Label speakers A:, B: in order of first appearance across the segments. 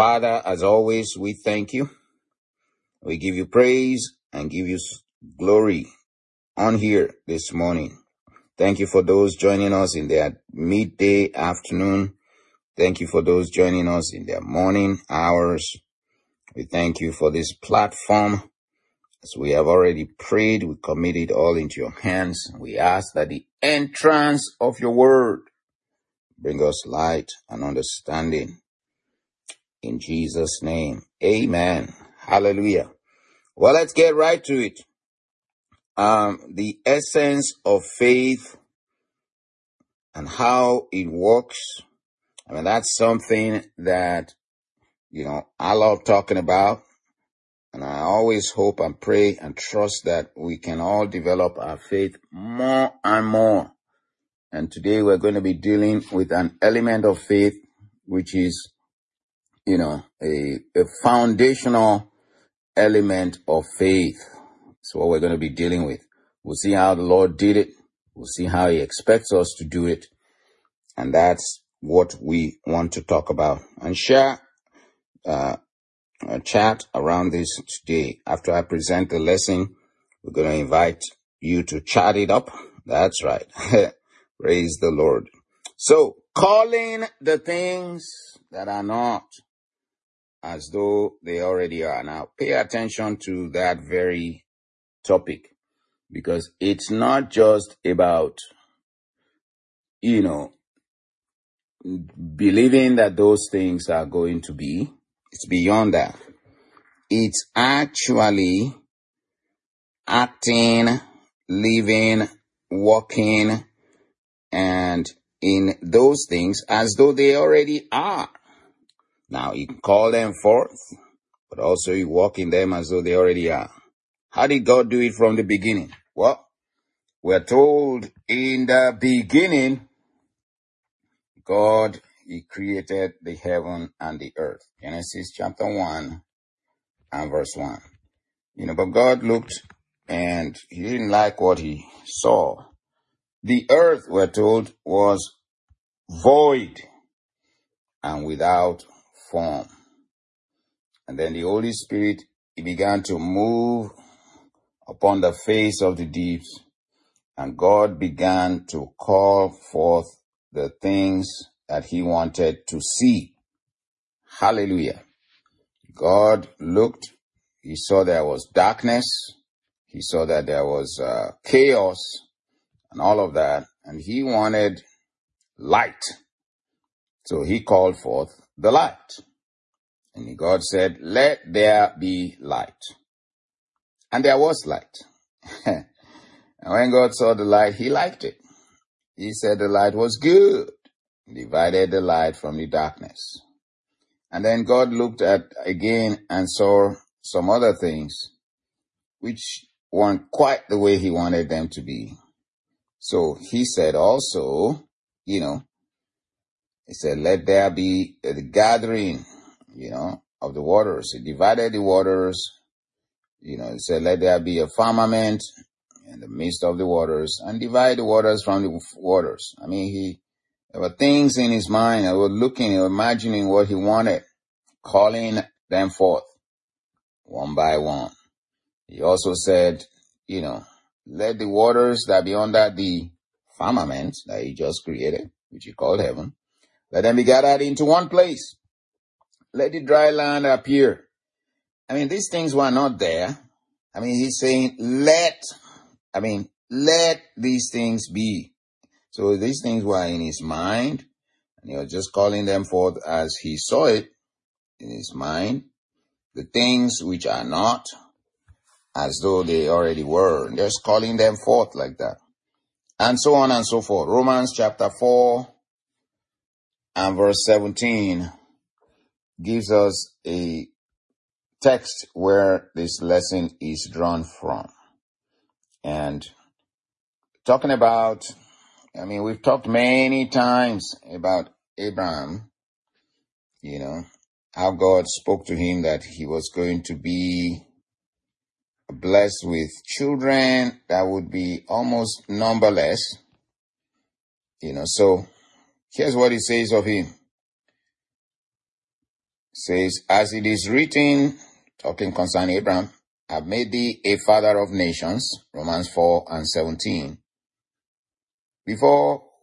A: Father, as always, we thank you. We give you praise and give you glory on here this morning. Thank you for those joining us in their midday, afternoon. Thank you for those joining us in their morning hours. We thank you for this platform. As we have already prayed, we commit it all into your hands. We ask that the entrance of your word bring us light and understanding. In Jesus' name, amen. Hallelujah. Well, let's get right to it. The essence of faith and how it works. I mean, that's something that, I love talking about. And I always hope and pray and trust that we can all develop our faith more and more. And today we're going to be dealing with an element of faith, which is, a foundational element of faith. That's what we're going to be dealing with. We'll see how the Lord did it. We'll see how he expects us to do it. And that's what we want to talk about and share a chat around this today. After I present the lesson, we're going to invite you to chat it up. That's right. Praise the Lord. So, calling the things that are not as though they already are. Now, pay attention to that very topic, because it's not just about, believing that those things are going to be. It's beyond that. It's actually acting, living, walking, and in those things as though they already are. Now, you can call them forth, but also you walk in them as though they already are. How did God do it from the beginning? Well, we're told in the beginning, God, he created the heaven and the earth. Genesis chapter 1 and verse 1. But God looked and he didn't like what he saw. The earth, we're told, was void and without form. And then the Holy Spirit, he began to move upon the face of the deeps, and God began to call forth the things that he wanted to see. Hallelujah. God looked, he saw there was darkness, he saw that there was chaos and all of that, and he wanted light. So he called forth the light. And God said, let there be light. And there was light. And when God saw the light, he liked it. He said the light was good. He divided the light from the darkness. And then God looked at again and saw some other things which weren't quite the way he wanted them to be. So he said also, he said, let there be the gathering, of the waters. He divided the waters, he said, let there be a firmament in the midst of the waters and divide the waters from the waters. I mean, there were things in his mind. I was looking, imagining what he wanted, calling them forth one by one. He also said, let the waters that be under the firmament that he just created, which he called heaven, let them be gathered into one place. Let the dry land appear. I mean, these things were not there. I mean, he's saying, let these things be. So these things were in his mind, and he was just calling them forth as he saw it in his mind. The things which are not, as though they already were, just calling them forth like that. And so on and so forth. Romans chapter 4 and verse 17 gives us a text where this lesson is drawn from. And talking about, we've talked many times about Abraham, how God spoke to him that he was going to be blessed with children that would be almost numberless. So here's what he says of him. says, as it is written, talking concerning Abraham, I've made thee a father of nations, Romans 4:17, before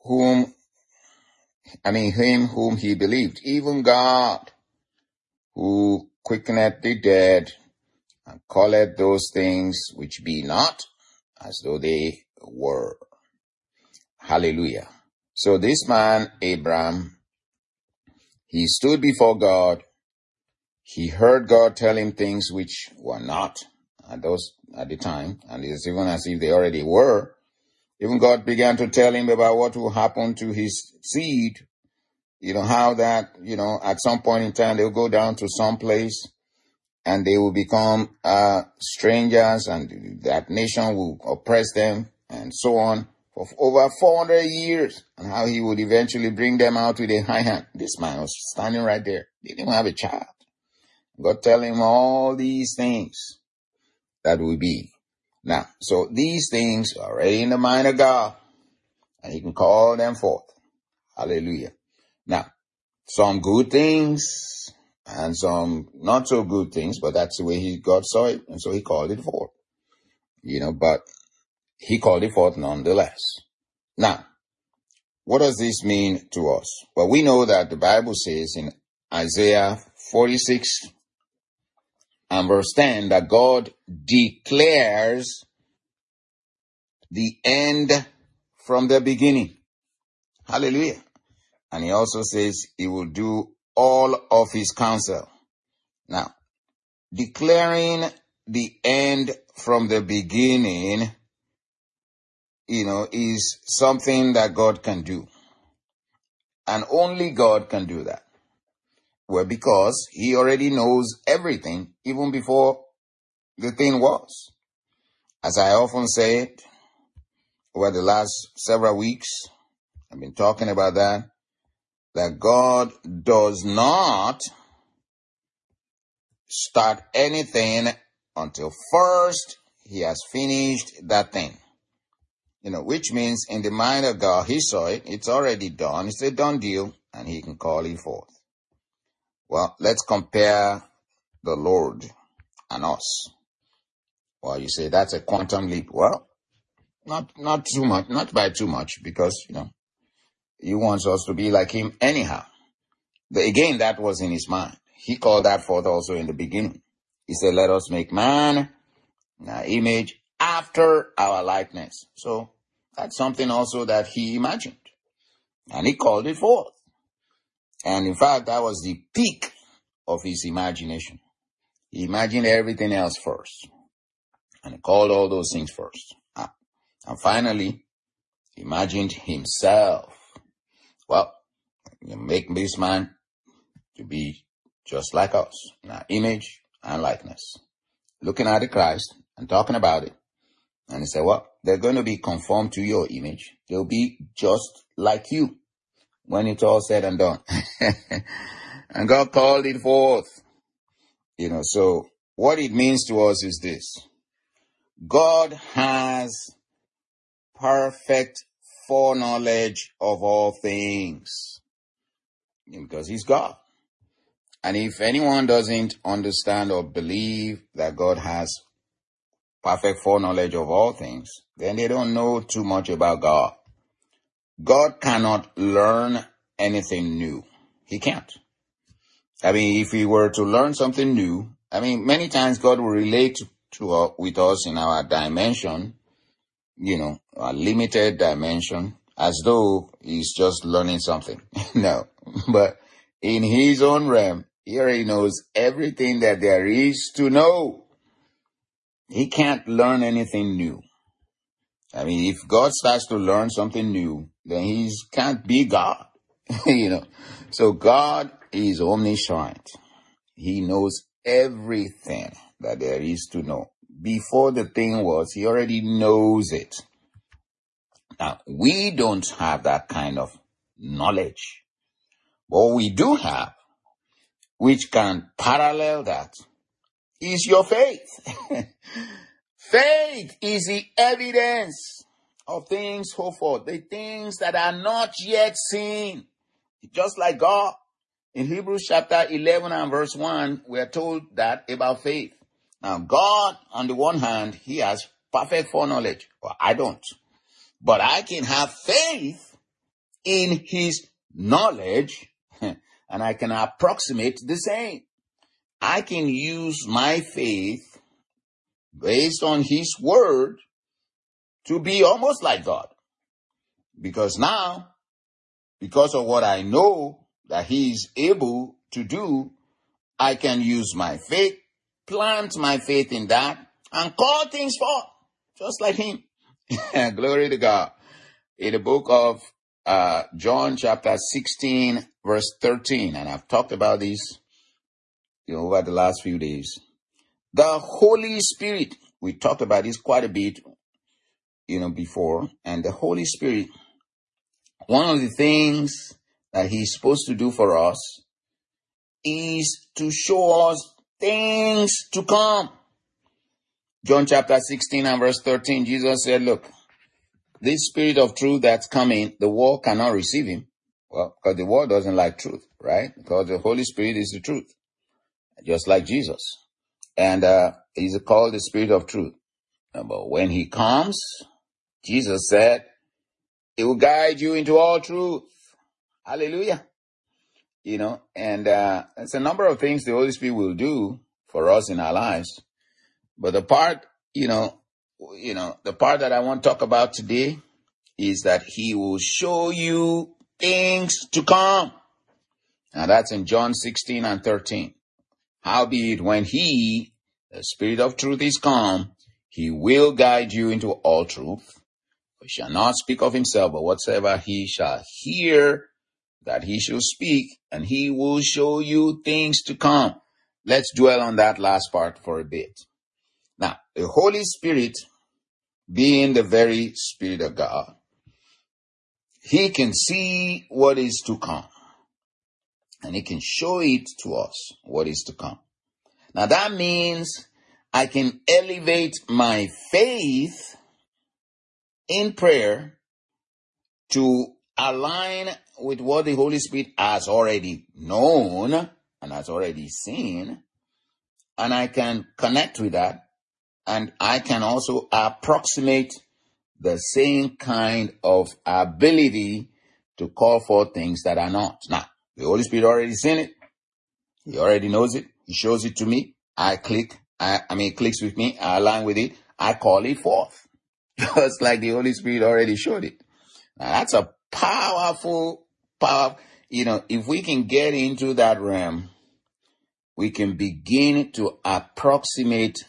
A: him whom he believed, even God, who quickeneth the dead, and calleth those things which be not, as though they were. Hallelujah. So this man, Abraham, he stood before God. He heard God tell him things which were not at the time, and it's even as if they already were. Even God began to tell him about what will happen to his seed. How that, at some point in time they'll go down to some place and they will become strangers, and that nation will oppress them and so on for over 400 years, and how he would eventually bring them out with a high hand. This man was standing right there. They didn't have a child. God tell him all these things that will be. Now, so these things are already in the mind of God, and he can call them forth. Hallelujah. Now, some good things and some not so good things, but that's the way God saw it, and so he called it forth. But he called it forth nonetheless. Now, what does this mean to us? Well, we know that the Bible says in Isaiah 46 and verse 10 that God declares the end from the beginning. Hallelujah. And he also says he will do all of his counsel. Now, declaring the end from the beginning, is something that God can do. And only God can do that. Well, because he already knows everything, even before the thing was. As I often said over the last several weeks, I've been talking about that God does not start anything until first he has finished that thing. Which means in the mind of God, he saw it, it's already done, it's a done deal, and he can call it forth. Well, let's compare the Lord and us. Well, you say that's a quantum leap. Well, not too much, not by too much, because, he wants us to be like him anyhow. But again, that was in his mind. He called that forth also in the beginning. He said, let us make man in our image after our likeness. So that's something also that he imagined. And he called it forth. And in fact, that was the peak of his imagination. He imagined everything else first. And he called all those things first. And finally, he imagined himself. Well, you make this man to be just like us, in our image and likeness. Looking at the Christ and talking about it. And he said, well, they're going to be conformed to your image. They'll be just like you when it's all said and done. And God called it forth. So what it means to us is this. God has perfect foreknowledge of all things. Because he's God. And if anyone doesn't understand or believe that God has perfect foreknowledge of all things, then they don't know too much about God. God cannot learn anything new. He can't. If he were to learn something new, many times God will relate with us in our dimension, a limited dimension, as though he's just learning something. No, but in his own realm, he already knows everything that there is to know. He can't learn anything new. If God starts to learn something new, then he can't be God. So God is omniscient. He knows everything that there is to know. Before the thing was, he already knows it. Now, we don't have that kind of knowledge. What we do have, which can parallel that, is your faith. Faith is the evidence of things hoped for, the things that are not yet seen. Just like God, In Hebrews chapter 11 and verse 1, we are told that about faith. Now, God, on the one hand, he has perfect foreknowledge. Well, I don't. But I can have faith in his knowledge, and I can approximate the same. I can use my faith based on his word to be almost like God. Because now, because of what I know that he is able to do, I can use my faith, plant my faith in that, and call things forth, just like him. Glory to God. In the book of John chapter 16, verse 13, and I've talked about this over the last few days. The Holy Spirit, we talked about this quite a bit, before, and the Holy Spirit, one of the things that he's supposed to do for us is to show us things to come. John chapter 16 and verse 13, Jesus said, look, this Spirit of truth that's coming, the world cannot receive him. Well, because the world doesn't like truth, right? Because the Holy Spirit is the truth, just like Jesus. And he's called the Spirit of truth. But when he comes, Jesus said, he will guide you into all truth. Hallelujah. And it's a number of things the Holy Spirit will do for us in our lives. But the part, the part that I want to talk about today is that he will show you things to come. Now that's in John 16 and 13. Howbeit when he, the Spirit of truth, is come, he will guide you into all truth. He shall not speak of himself, but whatsoever he shall hear, that he shall speak, and he will show you things to come. Let's dwell on that last part for a bit. Now, the Holy Spirit, being the very Spirit of God, he can see what is to come, and he can show it to us, what is to come. Now, that means I can elevate my faith in prayer to align with what the Holy Spirit has already known and has already seen, and I can connect with that, and I can also approximate the same kind of ability to call for things that are not. Now, the Holy Spirit already seen it. He already knows it. He shows it to me. I click. It clicks with me. I align with it. I call it forth. Just like the Holy Spirit already showed it. Now, that's a powerful. If we can get into that realm, we can begin to approximate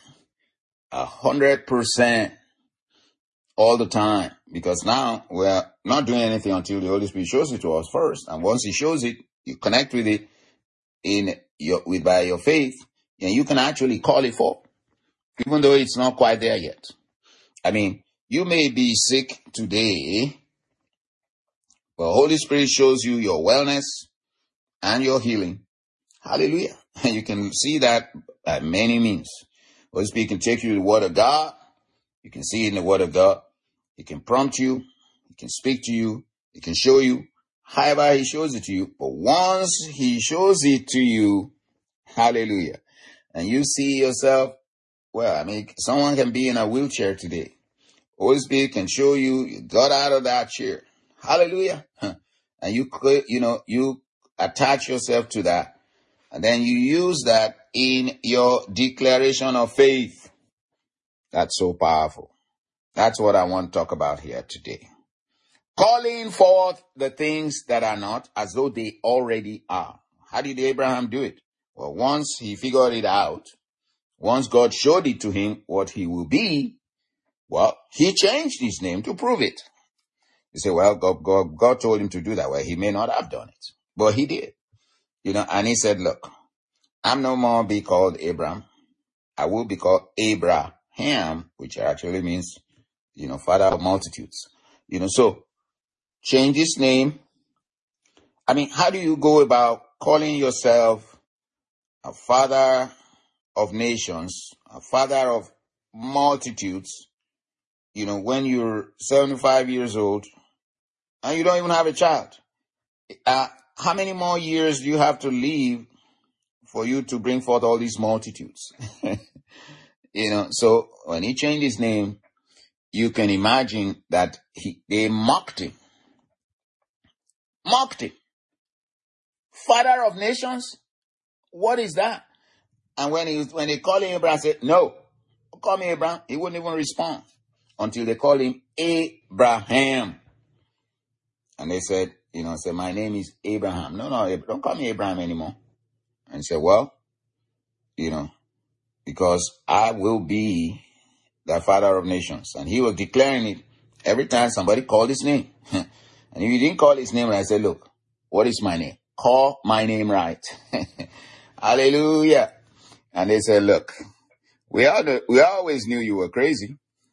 A: 100% all the time. Because now we're not doing anything until the Holy Spirit shows it to us first. And once he shows it, you connect with it by your faith, and you can actually call it forth, even though it's not quite there yet. You may be sick today, but Holy Spirit shows you your wellness and your healing. Hallelujah. And you can see that by many means. Holy Spirit can take you to the Word of God. You can see it in the Word of God. He can prompt you. He can speak to you. He can show you. However he shows it to you. But once he shows it to you, hallelujah, and you see yourself, someone can be in a wheelchair today. Holy Spirit can show you got out of that chair. Hallelujah. And you attach yourself to that. And then you use that in your declaration of faith. That's so powerful. That's what I want to talk about here today. Calling forth the things that are not as though they already are. How did Abraham do it? Well, once he figured it out, once God showed it to him what he will be, he changed his name to prove it. You say, God told him to do that. Well, he may not have done it, but he did. And he said, look, I'm no more be called Abram. I will be called Abraham, which actually means, father of multitudes. So change his name. How do you go about calling yourself a father of nations, a father of multitudes, when you're 75 years old and you don't even have a child? how many more years do you have to live for you to bring forth all these multitudes? So when he changed his name, you can imagine that they mocked him. Mocked him. Father of nations? What is that? And when they called him Abraham, said, no, call me Abraham. He wouldn't even respond until they called him Abraham. And they said, my name is Abraham. No, don't call me Abraham anymore. And he said, well, because I will be the father of nations. And he was declaring it every time somebody called his name. And if he didn't call his name, I said, look, what is my name? Call my name right. Hallelujah. And they said, look, we always knew you were crazy,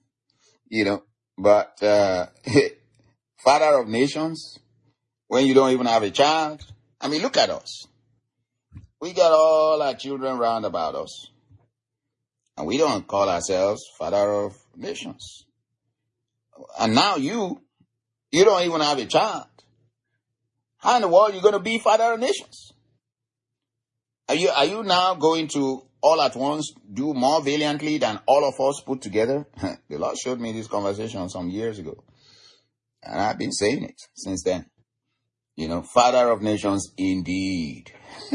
A: but father of nations, when you don't even have a child. I mean, look at us. We got all our children round about us. And we don't call ourselves father of nations. And now you don't even have a child. How in the world are you going to be father of nations? Are you now going to all at once do more valiantly than all of us put together? The Lord showed me this conversation some years ago. And I've been saying it since then. Father of nations indeed.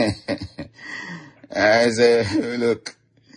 A: I said, look,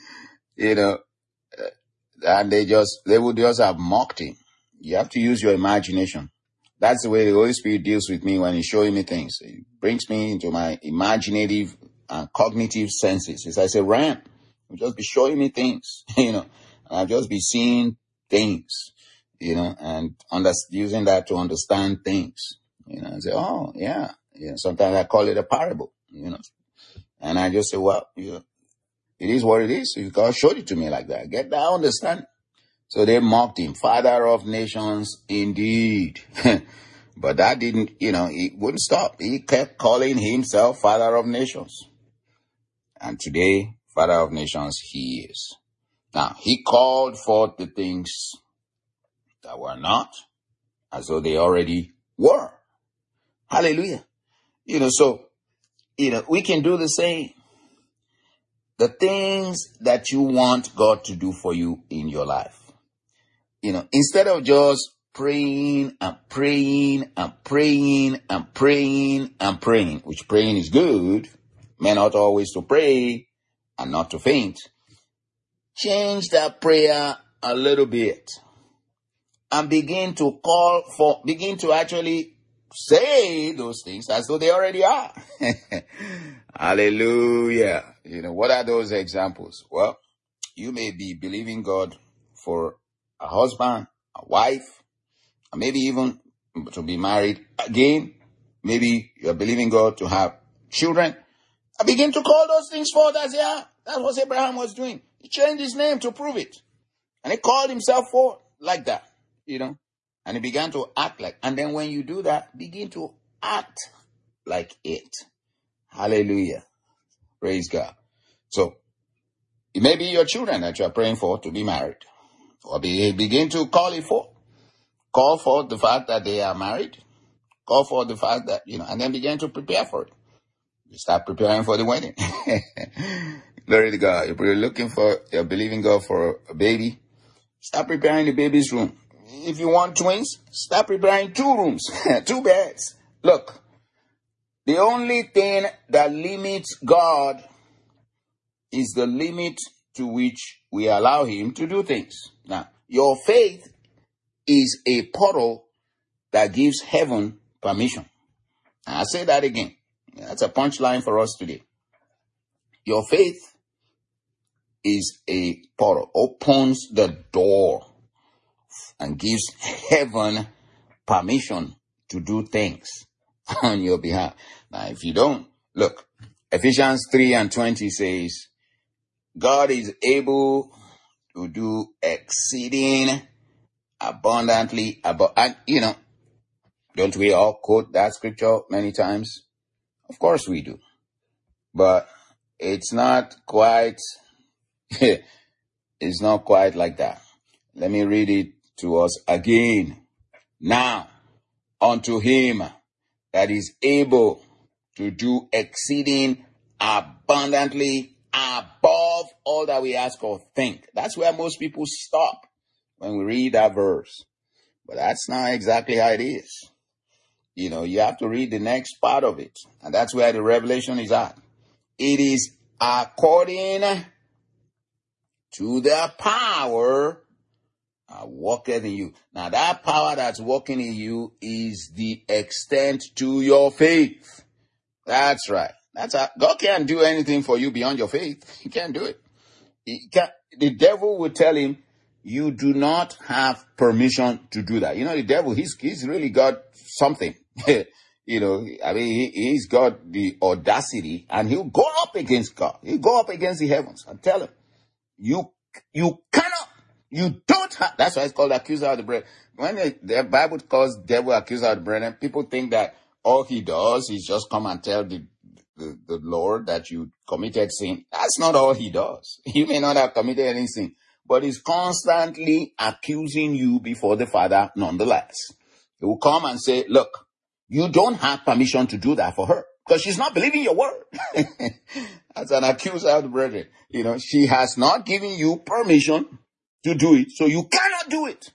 A: and they would just have mocked him. You have to use your imagination. That's the way the Holy Spirit deals with me when he's showing me things. He brings me into my imaginative and cognitive senses. It's like a ram. He'll just be showing me things, and I'll just be seeing things, and using that to understand things, and say, oh, yeah. Sometimes I call it a parable, and I just say, well, it is what it is. God showed it to me like that. Get that understanding. So they mocked him, father of nations indeed. But that didn't, he wouldn't stop. He kept calling himself father of nations. And today, father of nations he is. Now, he called forth the things that were not as though they already were. Hallelujah. So, we can do the same. The things that you want God to do for you in your life. Instead of just praying and praying and praying and praying and praying, which praying is good, men ought always to pray and not to faint. Change that prayer a little bit and begin to actually say those things as though they already are. Hallelujah. What are those examples? Well, you may be believing God for a husband, a wife, or maybe even to be married again. Maybe you're believing God to have children. I begin to call those things forth as they are. That's what Abraham was doing. He changed his name to prove it. And he called himself forth like that, And he began to act like. And then when you do that, begin to act like it. Hallelujah. Praise God. So, it may be your children that you are praying for to be married. Or begin to call it forth. Call for the fact that they are married. Call for the fact that, and then begin to prepare for it. You start preparing for the wedding. Glory to God. You're believing God for a baby. Start preparing the baby's room. If you want twins, start preparing 2 rooms, 2 beds. Look, the only thing that limits God is the limit to which we allow him to do things. Now, your faith is a portal that gives heaven permission. And I'll say that again. That's a punchline for us today. Your faith is a portal, opens the door and gives heaven permission to do things on your behalf. Now, if you don't, look, Ephesians 3:20 says, God is able to do exceeding abundantly and don't we all quote that scripture many times? Of course we do. But it's not quite like that. Let me read it to us again. Now, unto him that is able to do exceeding abundantly above all that we ask or think. That's where most people stop when we read that verse. But that's not exactly how it is. You know, you have to read the next part of it. And that's where the revelation is at. It is according to the power that worketh in you. Now, that power that's working in you is the extent to your faith. That's right. God can't do anything for you beyond your faith. He can't do it. The devil will tell him, you do not have permission to do that. You know, the devil, he's really got something. You know, I mean, he's got the audacity, and he'll go up against God. He'll go up against the heavens and tell him, you cannot, you don't have. That's why it's called accuser of the brethren. When the Bible calls devil accuser of the brethren, people think that all he does is just come and tell the Lord that you committed sin. That's not all he does. You may not have committed any sin, but he's constantly accusing you before the Father nonetheless. He will come and say, look, you don't have permission to do that for her because she's not believing your word. That's an accuser of the brethren. You know, she has not given you permission to do it, so you cannot do it.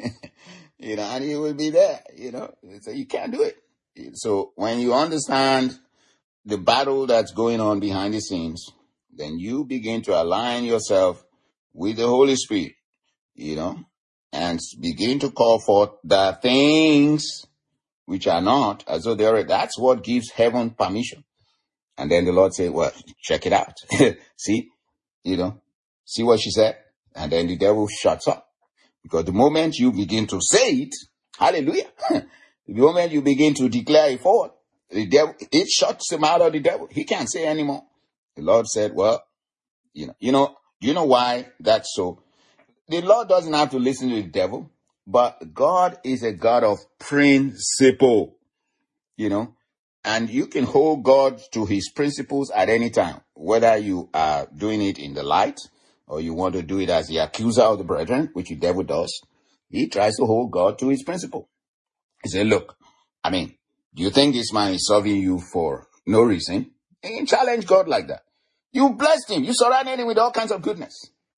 A: You know, and he will be there, you know, so you can't do it. So when you understand the battle that's going on behind the scenes, then you begin to align yourself with the Holy Spirit, you know, and begin to call forth the things which are not as though they are. That's what gives heaven permission. And then the Lord said, well, check it out. See, you know, see what she said? And then the devil shuts up. Because the moment you begin to say it, hallelujah, the moment you begin to declare it forward, the devil, it shuts him out of the devil. He can't say anymore. The Lord said, well, you know why that's so? The Lord doesn't have to listen to the devil, but God is a God of principle, you know, and you can hold God to his principles at any time, whether you are doing it in the light or you want to do it as the accuser of the brethren, which the devil does. He tries to hold God to his principle. He said, look, I mean, do you think this man is serving you for no reason? He can challenge God like that. You blessed him. You surrounded him with all kinds of goodness.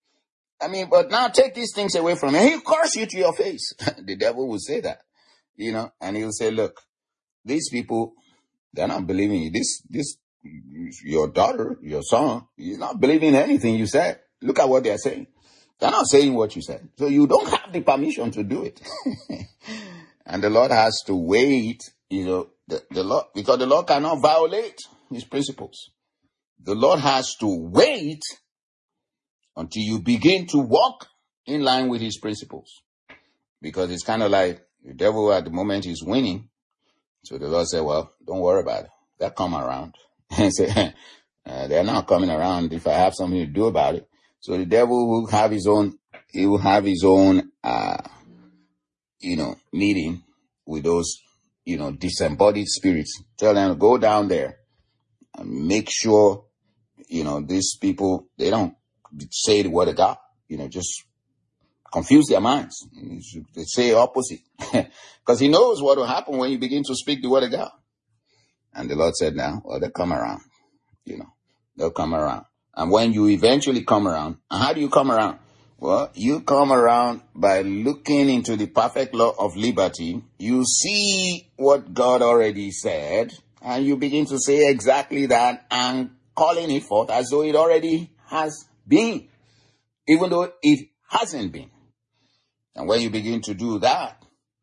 A: I mean, but now take these things away from him. He'll curse you to your face. The devil will say that, you know, and he'll say, look, these people, they're not believing you. This, your daughter, your son, he's not believing anything you said. Look at what they're saying. They're not saying what you said. So you don't have the permission to do it. And the Lord has to wait, you know, the Lord, because the Lord cannot violate his principles. The Lord has to wait until you begin to walk in line with his principles. Because it's kind of like the devil at the moment is winning. So the Lord said, well, don't worry about it. They'll come around. And say, they're not coming around if I have something to do about it. So the devil will have his own, meeting with those, disembodied spirits. Tell them to go down there and make sure, these people, they don't say the word of God, just confuse their minds. They say opposite. Because he knows what will happen when you begin to speak the word of God. And the Lord said, now, well, they'll come around, they'll come around. And when you eventually come around, and how do you come around? Well, you come around by looking into the perfect law of liberty. You see what God already said, and you begin to say exactly that and calling it forth as though it already has been, even though it hasn't been. And when you begin to do that,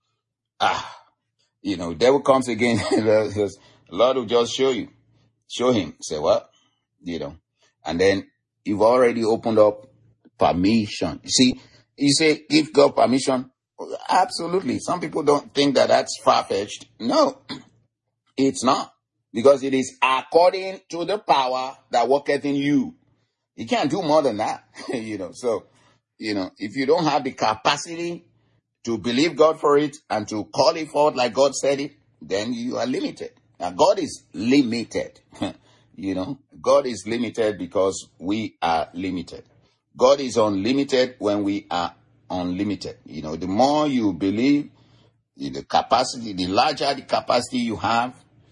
A: devil comes again. The Lord will just show him, say, well, and then you've already opened up permission. You see, you say, give God permission. Absolutely. Some people don't think that that's far-fetched. No, it's not. Because it is according to the power that worketh in you. You can't do more than that. So, if you don't have the capacity to believe God for it and to call it forth like God said it, then you are limited. Now, God is limited. God is limited because we are limited. God is unlimited when we are unlimited. The more you believe, the capacity, the larger the capacity you have,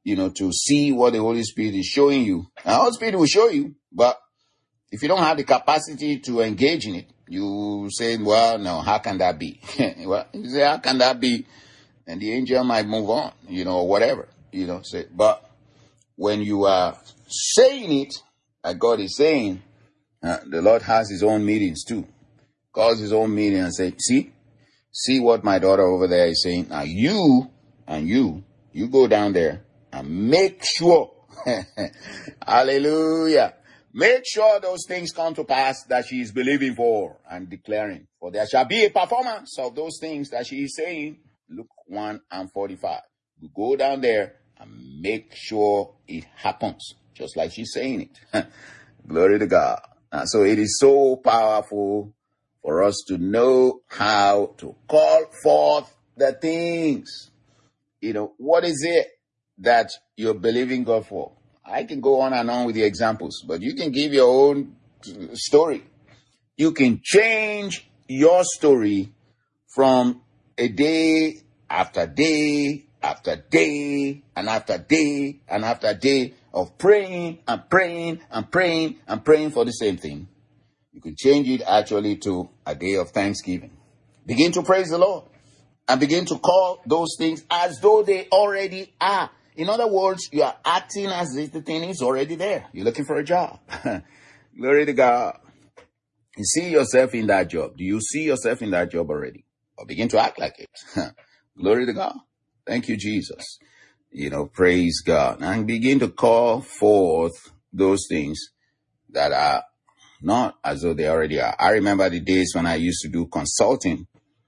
A: to see what the Holy Spirit is showing you. And the Holy Spirit will show you, but if you don't have the capacity to engage in it, you say, well, no, how can that be? Well, you say, how can that be? And the angel might move on, or whatever, say, but when you are saying it, like God is saying, the Lord has his own meetings too. Calls his own meeting and say, see what my daughter over there is saying. Now you go down there and make sure, hallelujah, make sure those things come to pass that she is believing for and declaring. For there shall be a performance of those things that she is saying. Luke 1:45. You go down there and make sure it happens, just like she's saying it. Glory to God. So it is so powerful for us to know how to call forth the things. What is it that you're believing God for? I can go on and on with the examples, but you can give your own story. You can change your story from a day after day after day and after day and after day of praying and praying and praying and praying for the same thing. You can change it actually to a day of thanksgiving. Begin to praise the Lord and begin to call those things as though they already are. In other words, you are acting as if the thing is already there. You're looking for a job. Glory to God. You see yourself in that job. Do you see yourself in that job already? Or begin to act like it. Glory to God. Thank you, Jesus. Praise God. And begin to call forth those things that are not as though they already are. I remember the days when I used to do consulting.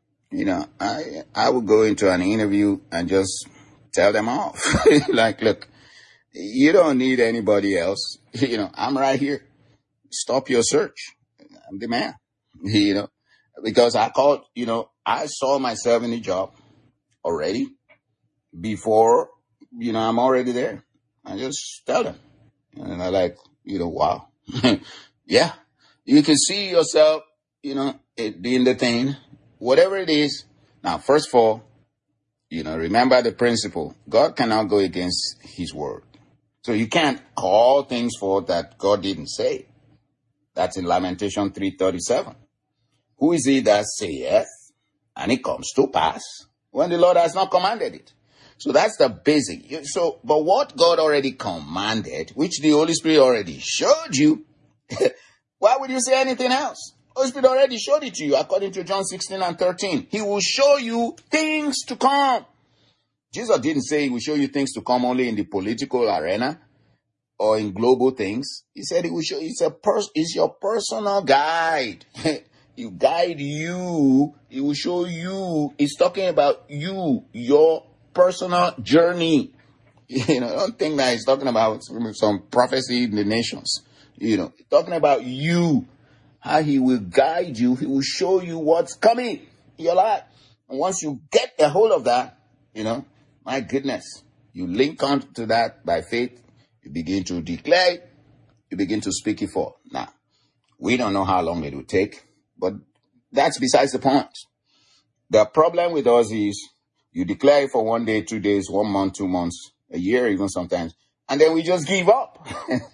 A: I would go into an interview and just tell them off. Like, look, you don't need anybody else. I'm right here. Stop your search. I'm the man. Because I saw myself in the job already before, I'm already there. I just tell them. And I like, wow. Yeah. You can see yourself, it being the thing, whatever it is. Now, first of all, remember the principle. God cannot go against his word. So you can't call things forth that God didn't say. That's in Lamentation 3:37. Who is he that saith, and it comes to pass, when the Lord has not commanded it? So that's the basic. But what God already commanded, which the Holy Spirit already showed you, why would you say anything else? Holy Spirit already showed it to you, according to John 16:13. He will show you things to come. Jesus didn't say he will show you things to come only in the political arena or in global things. He said he will show. It's your personal guide. He guide you. He will show you. He's talking about you, your personal journey. Don't think that he's talking about some prophecy in the nations. He's talking about you, how he will guide you. He will show you what's coming in your life. And once you get a hold of that, my goodness, you link on to that by faith. You begin to declare it. You begin to speak it forth. Now, we don't know how long it will take, but that's besides the point. The problem with us is you declare it for 1 day, 2 days, 1 month, 2 months, a year even sometimes, and then we just give up.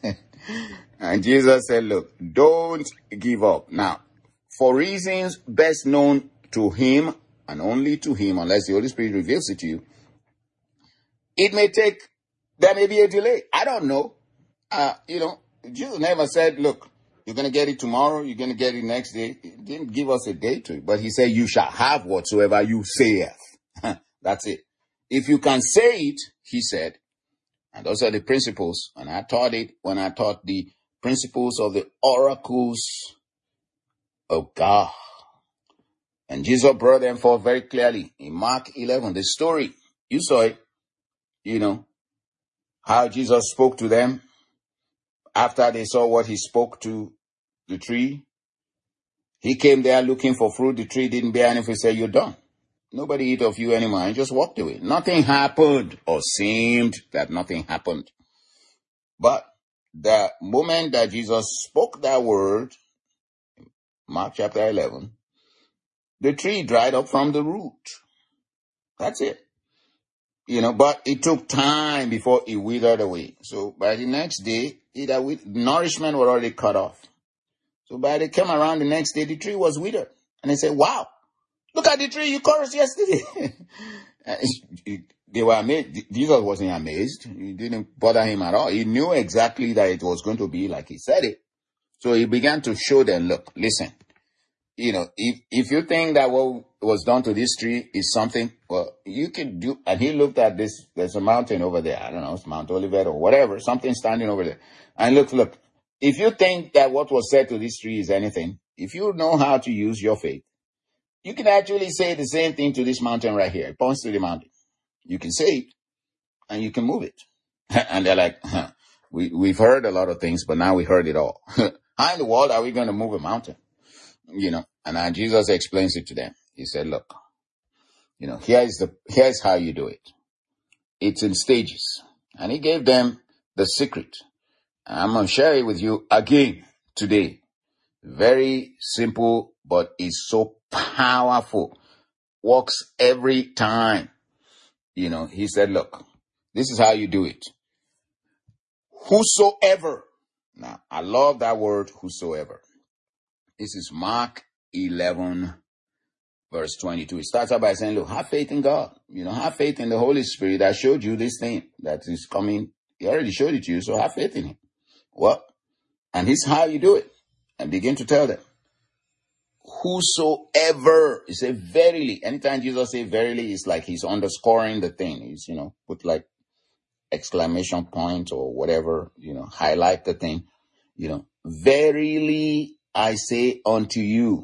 A: And Jesus said, look, don't give up. Now, for reasons best known to him and only to him, unless the Holy Spirit reveals it to you, there may be a delay. I don't know. Jesus never said, look, you're going to get it tomorrow, you're going to get it next day. He didn't give us a date to it, but he said, you shall have whatsoever you sayeth. That's it. If you can say it, he said, and those are the principles. And I taught it when I taught the principles of the oracles of God. And Jesus brought them forth very clearly in Mark 11, the story. You saw it, how Jesus spoke to them after they saw what he spoke to the tree. He came there looking for fruit. The tree didn't bear anything. He said, you're done. Nobody eat of you anymore. And just walked away. Nothing happened, or seemed that nothing happened. But the moment that Jesus spoke that word, Mark chapter 11, the tree dried up from the root. That's it. But it took time before it withered away. So by the next day, nourishment was already cut off. So by the time around the next day, the tree was withered. And they said, wow, look at the tree you cut us yesterday. They were amazed. Jesus wasn't amazed. It didn't bother him at all. He knew exactly that it was going to be like he said it. So he began to show them, look, listen, if you think that what was done to this tree is something, well, you can do, and he looked at this, there's a mountain over there. I don't know, it's Mount Olivet or whatever, something standing over there. And look, if you think that what was said to this tree is anything, if you know how to use your faith, you can actually say the same thing to this mountain right here. It points to the mountain. You can say it, and you can move it. And they're like, we've heard a lot of things, but now we heard it all. How in the world are we going to move a mountain? And Jesus explains it to them. He said, look, here's how you do it. It's in stages. And he gave them the secret. And I'm going to share it with you again today. Very simple, but it's so powerful. Works every time. He said, look, this is how you do it. Whosoever. Now, I love that word, whosoever. This is Mark 11, verse 22. It starts out by saying, look, have faith in God. Have faith in the Holy Spirit that showed you this thing that is coming. He already showed it to you, so have faith in him. Well, and here's how you do it. And begin to tell them. Whosoever. He said, verily. Anytime Jesus says verily, it's like he's underscoring the thing. He's, put like exclamation point or whatever, highlight the thing. Verily I say unto you,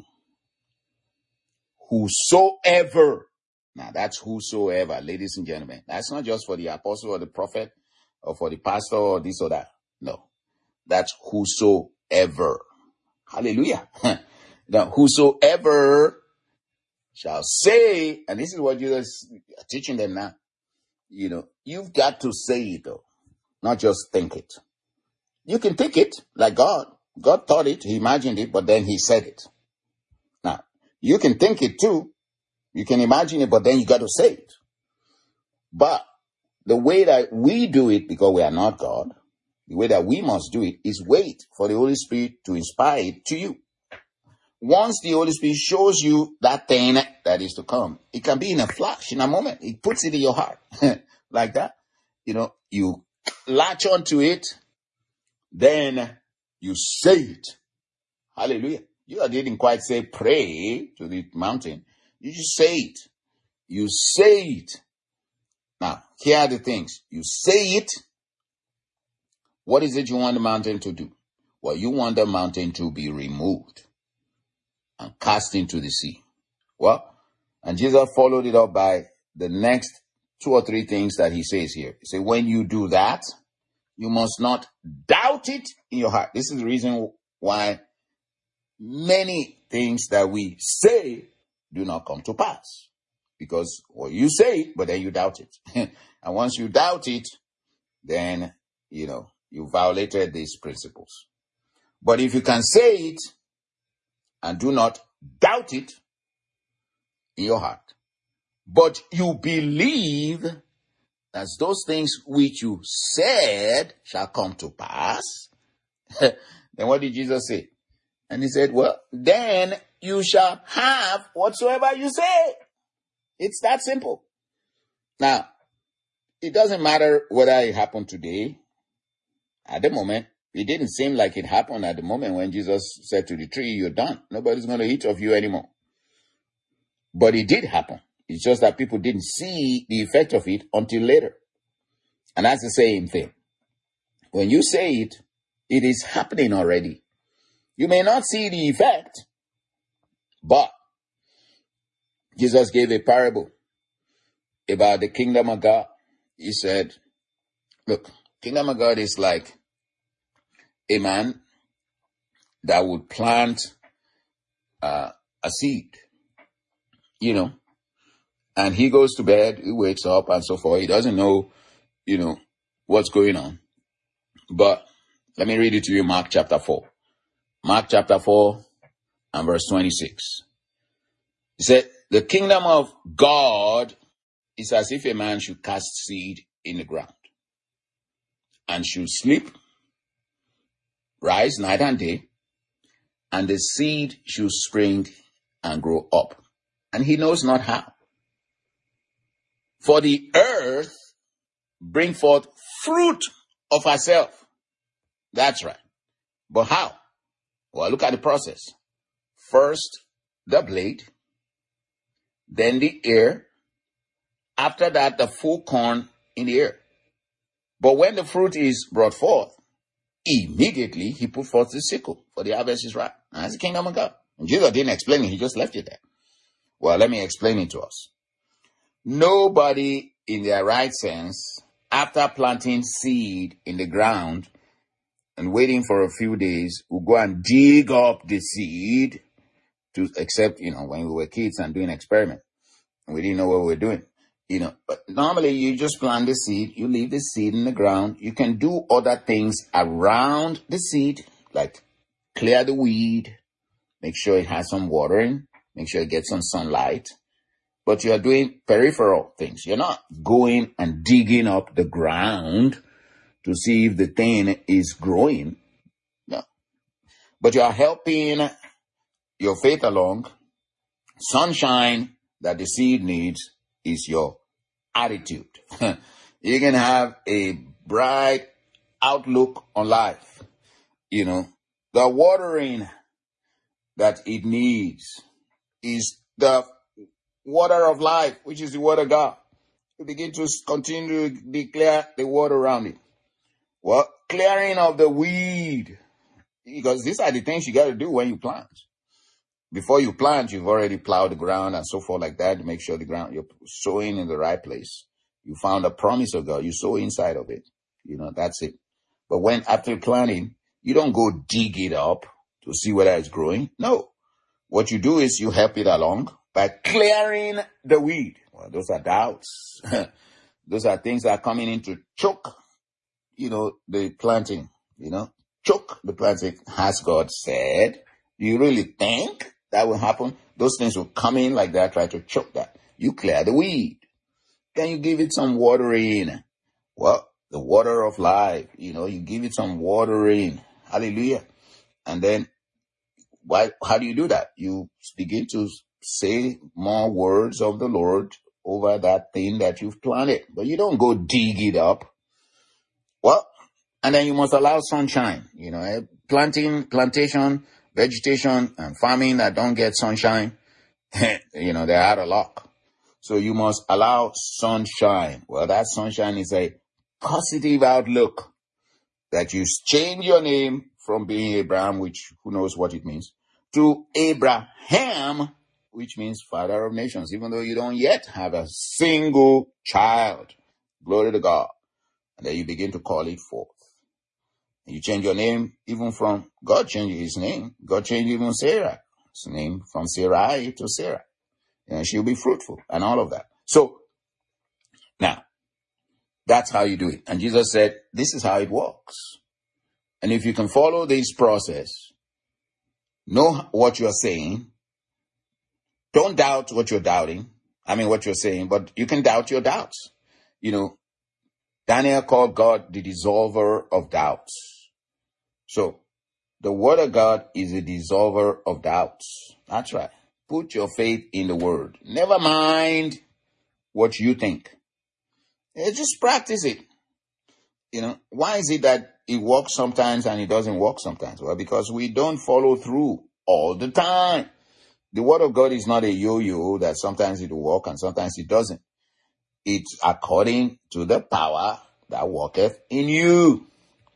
A: whosoever. Now that's whosoever, ladies and gentlemen. That's not just for the apostle or the prophet or for the pastor or this or that. No, that's whosoever. Hallelujah. Now, whosoever shall say, and this is what Jesus is teaching them now. You've got to say it though, not just think it. You can think it like God. God thought it, he imagined it, but then he said it. Now, you can think it too. You can imagine it, but then you got to say it. But the way that we do it, because we are not God, the way that we must do it is wait for the Holy Spirit to inspire it to you. Once the Holy Spirit shows you that thing that is to come, it can be in a flash, in a moment. It puts it in your heart like that. You latch onto it, then you say it. Hallelujah. You didn't quite say pray to the mountain. You just say it. You say it. Now, here are the things. You say it. What is it you want the mountain to do? Well, you want the mountain to be removed and cast into the sea. Well, and Jesus followed it up by the next 2 or 3 things that he says here. He said, when you do that, you must not doubt it in your heart. This is the reason why many things that we say do not come to pass. Because you say it, but then you doubt it. And once you doubt it, then, you violated these principles. But if you can say it and do not doubt it in your heart, but you believe that those things which you said shall come to pass, then what did Jesus say? And he said, well, then you shall have whatsoever you say. It's that simple. Now, it doesn't matter whether it happened today. At the moment, it didn't seem like it happened at the moment when Jesus said to the tree, you're done. Nobody's going to eat of you anymore. But it did happen. It's just that people didn't see the effect of it until later. And that's the same thing. When you say it, it is happening already. You may not see the effect, but Jesus gave a parable about the kingdom of God. He said, look, kingdom of God is like a man that would plant a seed, and he goes to bed, he wakes up and so forth. He doesn't know, what's going on. But let me read it to you, Mark chapter 4. Mark chapter 4 and verse 26. He said, the kingdom of God It's as if a man should cast seed in the ground and should sleep, rise night and day, and the seed should spring and grow up. And he knows not how. For the earth bring forth fruit of herself. That's right. But how? Well, look at the process. First, the blade, then the ear, after that, the full corn in the ear. But when the fruit is brought forth, immediately he put forth the sickle, for the harvest is ripe. That's the kingdom of God. And Jesus didn't explain it, he just left it there. Well, let me explain it to us. Nobody in their right sense, after planting seed in the ground and waiting for a few days, will go and dig up the seed to, except, when we were kids and doing experiments. We didn't know what we were doing. But normally you just plant the seed, you leave the seed in the ground. You can do other things around the seed, like clear the weed, make sure it has some watering, make sure it gets some sunlight. But you are doing peripheral things. You're not going and digging up the ground to see if the thing is growing. No. But you are helping your faith along. Sunshine that the seed needs is your attitude. You can have a bright outlook on life. The watering that it needs is the water of life, which is the word of God. You begin to continue to declare the word around it. Well, clearing of the weed, because these are the things you got to do when you plant. Before you plant, you've already plowed the ground and so forth like that to make sure the ground, you're sowing in the right place. You found a promise of God. You sow inside of it. That's it. But after planting, you don't go dig it up to see whether it's growing. No. What you do is you help it along by clearing the weed. Well, those are doubts. Those are things that are coming in to choke, the planting, choke the planting. Has God said? Do you really think that will happen? Those things will come in like that, try to choke that. You clear the weed. Then you give it some watering. Well, the water of life, you give it some watering. Hallelujah. And then, how do you do that? You begin to say more words of the Lord over that thing that you've planted. But you don't go dig it up. Well, and then you must allow sunshine. Plantation, vegetation, and farming that don't get sunshine, they're out of luck. So you must allow sunshine. Well, that sunshine is a positive outlook that you change your name from being Abraham, which who knows what it means, to Abraham, which means father of nations, even though you don't yet have a single child. Glory to God. And then you begin to call it forth. And you change your name even from, God changed his name. God changed even Sarah's name from Sarai to Sarah. And she'll be fruitful and all of that. So now, that's how you do it. And Jesus said, this is how it works. And if you can follow this process, know what you're saying, don't doubt what you're doubting. What you're saying, but you can doubt your doubts. Daniel called God the dissolver of doubts. So the word of God is a dissolver of doubts. That's right. Put your faith in the word. Never mind what you think. Just practice it. Why is it that it works sometimes and it doesn't work sometimes? Well, because we don't follow through all the time. The word of God is not a yo-yo that sometimes it will work and sometimes it doesn't. It's according to the power that worketh in you.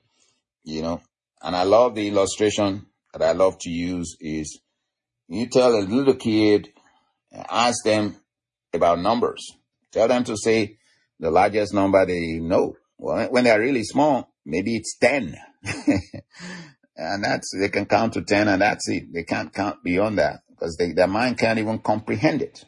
A: And I love the illustration that I love to use is you tell a little kid, ask them about numbers. Tell them to say the largest number they know. Well, when they're really small, maybe it's 10. And they can count to 10 and that's it. They can't count beyond that because their mind can't even comprehend it.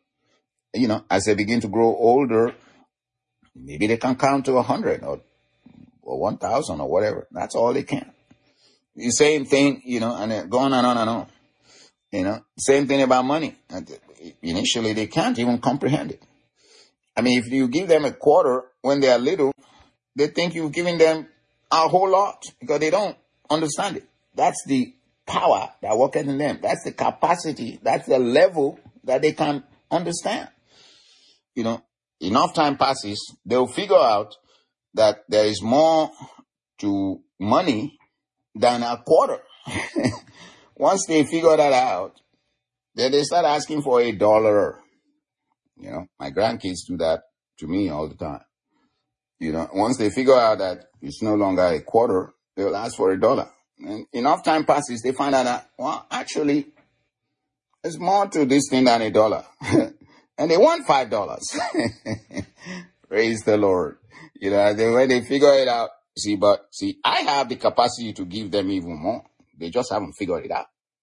A: As they begin to grow older, maybe they can count to 100 or 1,000 or whatever. That's all they can. The same thing, and then go on and on and on. Same thing about money. Initially, they can't even comprehend it. I mean, if you give them a quarter when they are little, they think you've given them a whole lot because they don't understand it. That's the power that works in them. That's the capacity. That's the level that they can understand. Enough time passes, they'll figure out that there is more to money than a quarter. Once they figure that out, then they start asking for $1. My grandkids do that to me all the time. Once they figure out that it's no longer a quarter, they'll ask for $1. And enough time passes, they find out that, well, actually, there's more to this thing than $1. And they want $5. Praise the Lord. When they figure it out, I have the capacity to give them even more. They just haven't figured it out.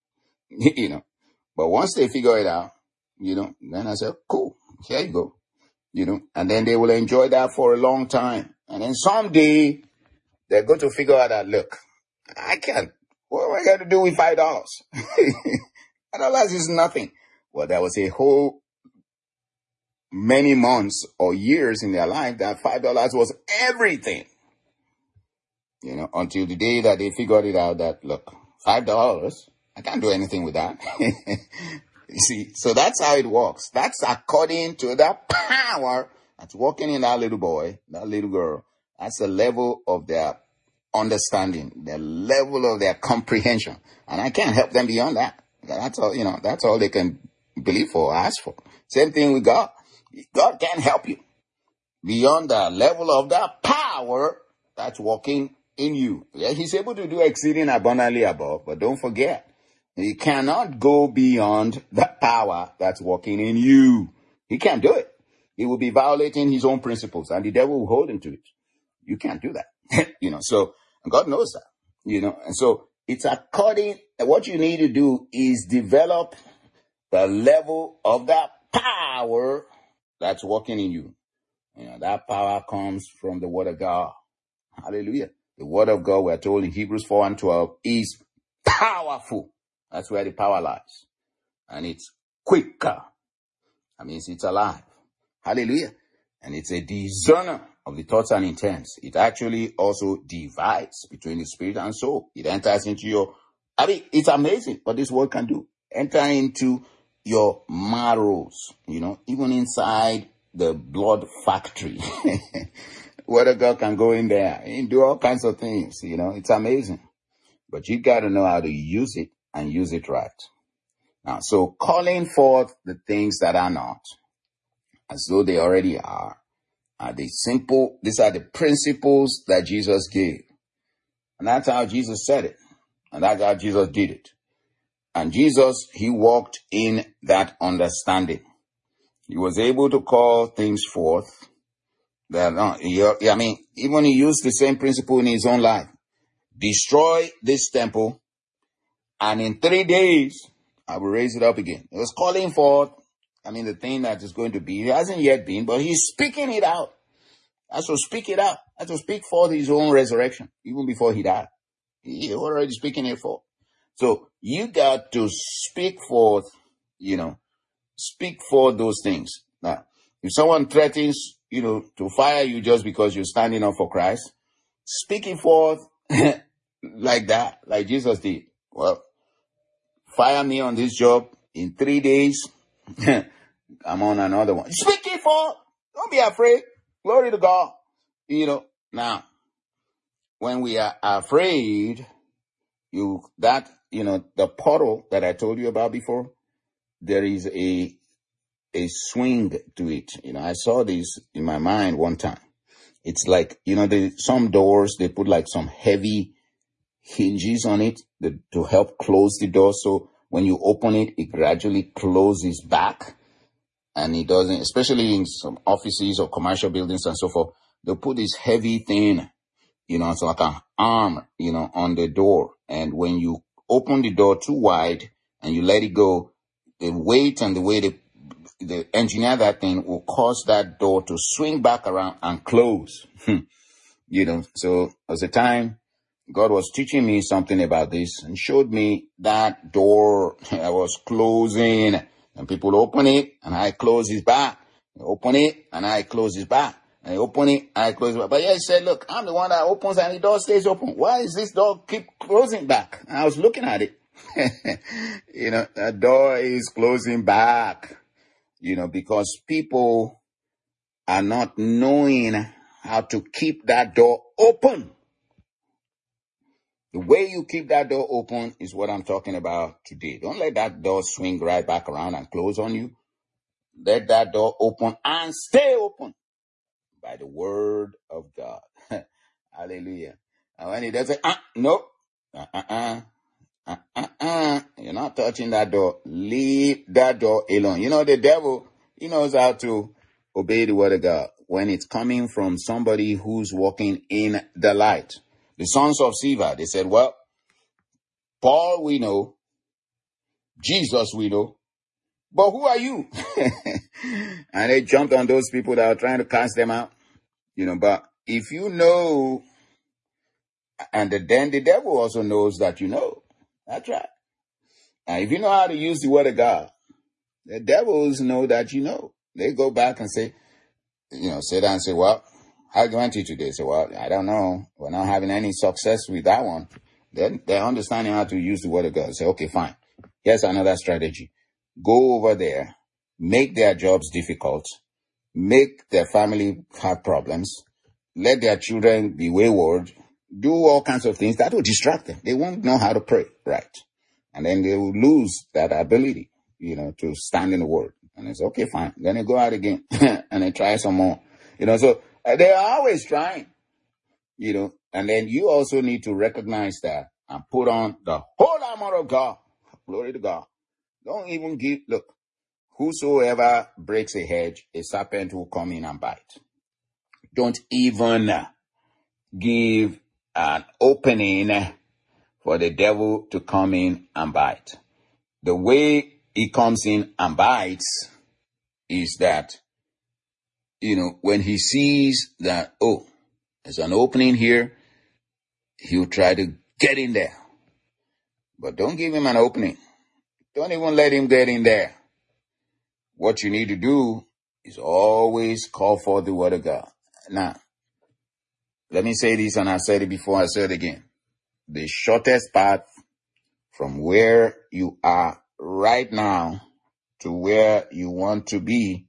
A: But once they figure it out, then I say, cool, here you go. And then they will enjoy that for a long time. And then someday they're going to figure out that, look, I can't, what am I going to do with $5? $5 is nothing. Well, there was a whole many months or years in their life that $5 was everything. Until the day that they figured it out that, look, $5, I can't do anything with that. You see, so that's how it works. That's according to the power that's working in that little boy, that little girl. That's the level of their understanding, the level of their comprehension. And I can't help them beyond that. That's all, that's all they can believe for or ask for. Same thing with God. God can help you beyond the level of the power that's working in you. Yeah, he's able to do exceeding abundantly above, but don't forget, he cannot go beyond the power that's working in you. He can't do it. He will be violating his own principles, and the devil will hold him to it. You can't do that. So God knows that, and so it's according, what you need to do is develop the level of the power that's working in you. That power comes from the word of God. Hallelujah. The word of God, we're told in Hebrews 4:12, is powerful. That's where the power lies. And it's quicker. That means it's alive. Hallelujah. And it's a discerner of the thoughts and intents. It actually also divides between the spirit and soul. It enters into it's amazing what this word can do. Enter into your marrows, even inside the blood factory. Word of God can go in there and do all kinds of things, it's amazing. But you got to know how to use it and use it right. Now, so calling forth the things that are not, as though they already are these are the principles that Jesus gave. And that's how Jesus said it. And that's how Jesus did it. And Jesus, he walked in that understanding. He was able to call things forth. Even he used the same principle in his own life. Destroy this temple, and in 3 days, I will raise it up again. He was calling forth, the thing that is going to be. It hasn't yet been, but he's speaking it out. That's to speak it out. That's to speak forth his own resurrection, even before he died. He already speaking it forth. So you got to speak forth, speak forth those things. Now, if someone threatens, to fire you just because you're standing up for Christ, speaking forth like that, like Jesus did. Well, fire me on this job in 3 days. I'm on another one. Speak it forth. Don't be afraid. Glory to God. Now, when we are afraid, the portal that I told you about before, there is a swing to it. I saw this in my mind one time. It's like, some doors, they put like some heavy hinges on it to help close the door. So when you open it, it gradually closes back. And it doesn't, especially in some offices or commercial buildings and so forth, they'll put this heavy thing, it's like an arm, on the door. And when you open the door too wide and you let it go, the weight and the way the engineer that thing will cause that door to swing back around and close. So as a time, God was teaching me something about this and showed me that door I was closing, and people open it and I close it back. You open it and I close it back. And you open it and I close it back. But yeah, he said, look, I'm the one that opens and the door stays open. Why is this door keep closing back? And I was looking at it. The door is closing back, because people are not knowing how to keep that door open. The way you keep that door open is what I'm talking about today. Don't let that door swing right back around and close on you. Let that door open and stay open by the word of God. Hallelujah. And when he does it, nope. You're not touching that door. Leave that door alone. The devil, he knows how to obey the word of God when it's coming from somebody who's walking in the light. The sons of Sceva, they said, well, Paul we know, Jesus we know, but who are you? And they jumped on those people that are trying to cast them out. But if you know, and then the devil also knows that you know. That's right. And if you know how to use the word of God, the devils know that you know. They go back and say, sit down and say, well, how went you today? Say, well, I don't know. We're not having any success with that one. Then they're understanding how to use the word of God. Say, okay, fine. Here's another strategy. Go over there, make their jobs difficult, make their family have problems, let their children be wayward, do all kinds of things that will distract them. They won't know how to pray, right? And then they will lose that ability, to stand in the word. And it's okay, fine. Then they go out again and they try some more, so they are always trying, and then you also need to recognize that and put on the whole armor of God. Glory to God. Don't even look, whosoever breaks a hedge, a serpent will come in and bite. Don't even give an opening for the devil to come in and bite. The way he comes in and bites is that, when he sees that, there's an opening here, he'll try to get in there. But don't give him an opening. Don't even let him get in there. What you need to do is always call for the word of God. Now, let me say this, and I said it before, I said it again. The shortest path from where you are right now to where you want to be,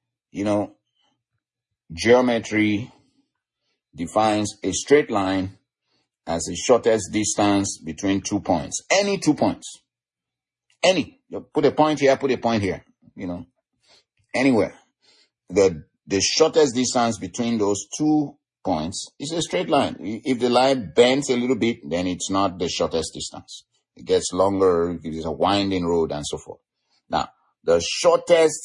A: geometry defines a straight line as the shortest distance between 2 points. Any 2 points. Any. Put a point here, put a point here, anywhere. The shortest distance between those 2 points is a straight line. If the line bends a little bit, then it's not the shortest distance. It gets longer, it's a winding road and so forth. Now, the shortest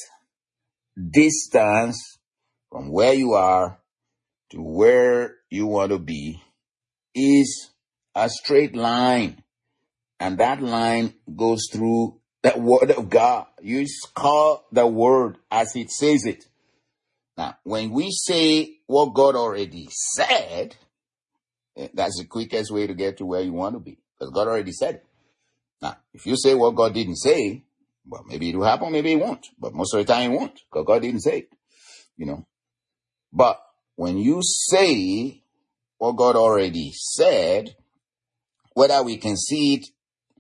A: distance from where you are to where you want to be is a straight line. And that line goes through the word of God. You call the word as it says it. Now, when we say what God already said, that's the quickest way to get to where you want to be. Because God already said it. Now, if you say what God didn't say, well, maybe it will happen, maybe it won't. But most of the time it won't, because God didn't say it, But when you say what God already said, whether we can see it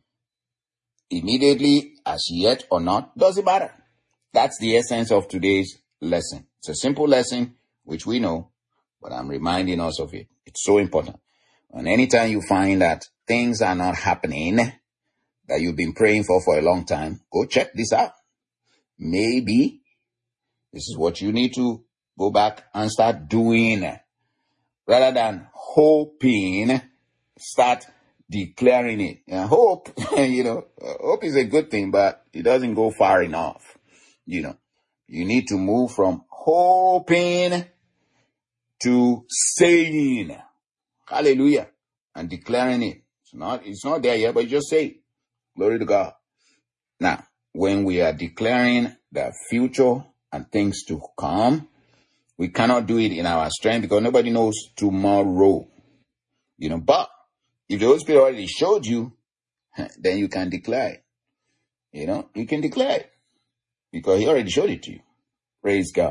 A: immediately as yet or not, doesn't matter. That's the essence of today's lesson. It's a simple lesson, which we know, but I'm reminding us of it. It's so important. And anytime you find that things are not happening that you've been praying for a long time, go check this out. Maybe this is what you need to go back and start doing. Rather than hoping, start declaring it. And hope, hope is a good thing, but it doesn't go far enough. You need to move from hoping to saying, hallelujah, and declaring it. It's not there yet, but you just say it. Glory to God. Now, when we are declaring the future and things to come, we cannot do it in our strength because nobody knows tomorrow. But if the Holy Spirit already showed you, then you can declare it. You can declare it because He already showed it to you. Praise God.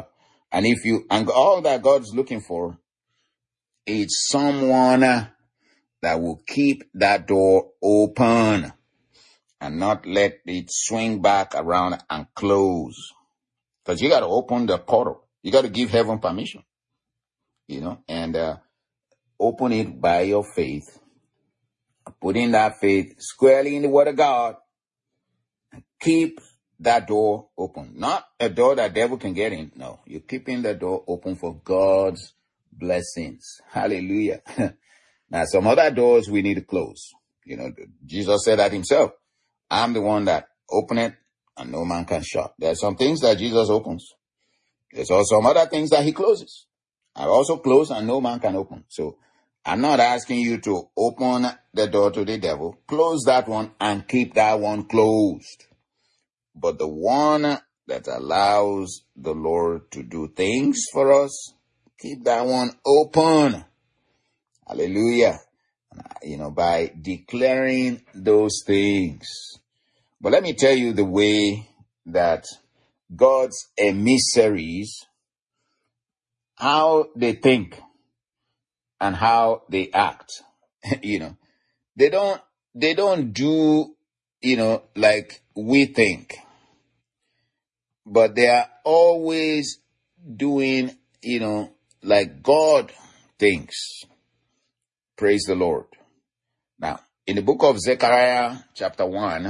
A: And all that God's looking for is someone that will keep that door open and not let it swing back around and close. Because you got to open the portal. You got to give heaven permission, and open it by your faith. Putting that faith squarely in the Word of God. Keep that door open. Not a door that devil can get in. No, you're keeping the door open for God's blessings. Hallelujah. Now, some other doors we need to close. Jesus said that himself. I'm the one that open it and no man can shut. There are some things that Jesus opens. There's also some other things that he closes. I also close and no man can open. So I'm not asking you to open the door to the devil. Close that one and keep that one closed. But the one that allows the Lord to do things for us, keep that one open. Hallelujah. By declaring those things. But let me tell you the way that God's emissaries, how they think and how they act. They don't do, like we think. But they are always doing, like God thinks. Praise the Lord. Now, in the book of Zechariah, chapter 1,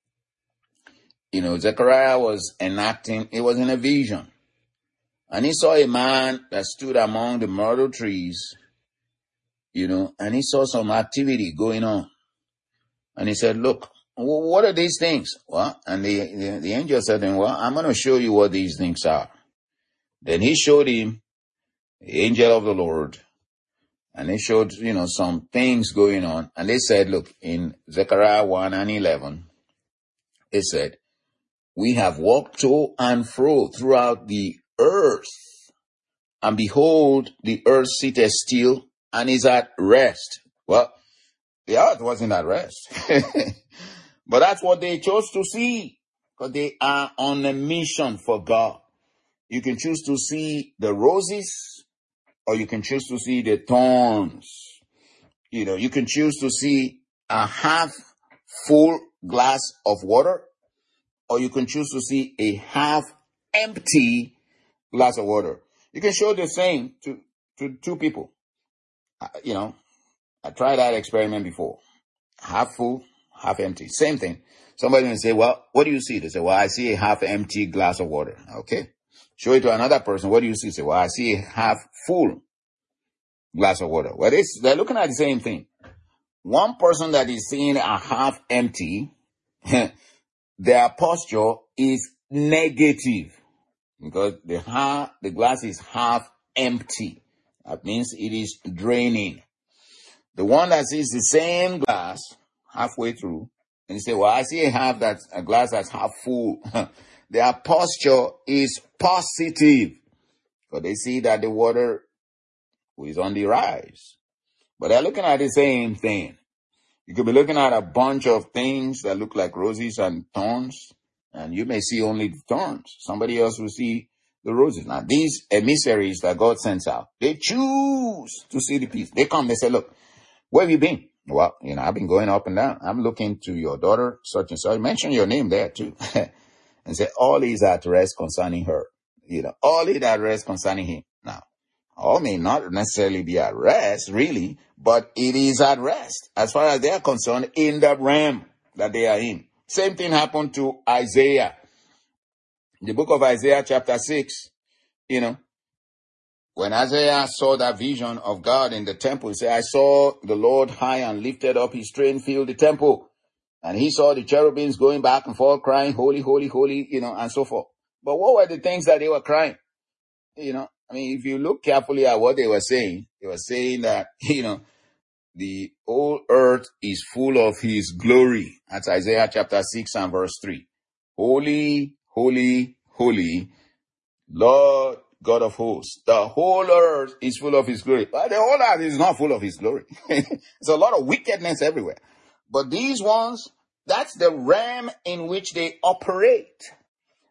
A: Zechariah was enacting, it was in a vision. And he saw a man that stood among the myrtle trees, and he saw some activity going on. And he said, look, what are these things? Well, and the angel said to him, well, I'm going to show you what these things are. Then he showed him the angel of the Lord. And he showed, some things going on. And they said, look, in Zechariah 1 and 11, it said, we have walked to and fro throughout the earth. And behold, the earth sitteth still and is at rest. Well, the earth wasn't at rest. But that's what they chose to see. Because they are on a mission for God. You can choose to see the roses, or you can choose to see the thorns. You can choose to see a half full glass of water, or you can choose to see a half empty glass of water. You can show the same to two people. I tried that experiment before. Half full, half empty. Same thing. Somebody will say, well, what do you see? They say, well, I see a half empty glass of water. Okay. Show it to another person. What do you see? Say, well, I see a half full glass of water. Well, they're looking at the same thing. One person that is seeing a half empty, their posture is negative because the glass is half empty. That means it is draining. The one that sees the same glass halfway through, and you say, well, I see a glass that's half full. Their posture is positive. Because they see that the water is on the rise. But they're looking at the same thing. You could be looking at a bunch of things that look like roses and thorns, and you may see only the thorns. Somebody else will see the roses. Now, these emissaries that God sends out, they choose to see the peace. They come, they say, look, where have you been? Well, I've been going up and down. I'm looking to your daughter, such and such. Mention your name there too. And say, all is at rest concerning her. All is at rest concerning him. Now, all may not necessarily be at rest, really, but it is at rest as far as they are concerned in the realm that they are in. Same thing happened to Isaiah. The book of Isaiah chapter 6, when Isaiah saw that vision of God in the temple, he said, I saw the Lord high and lifted up, his train filled the temple. And he saw the cherubims going back and forth, crying, holy, holy, holy, and so forth. But what were the things that they were crying? If you look carefully at what they were saying that, the whole earth is full of his glory. That's Isaiah chapter 6 and verse 3. Holy, holy, holy, Lord God of hosts. The whole earth is full of his glory. But the whole earth is not full of his glory. There's a lot of wickedness everywhere. But these ones, that's the realm in which they operate.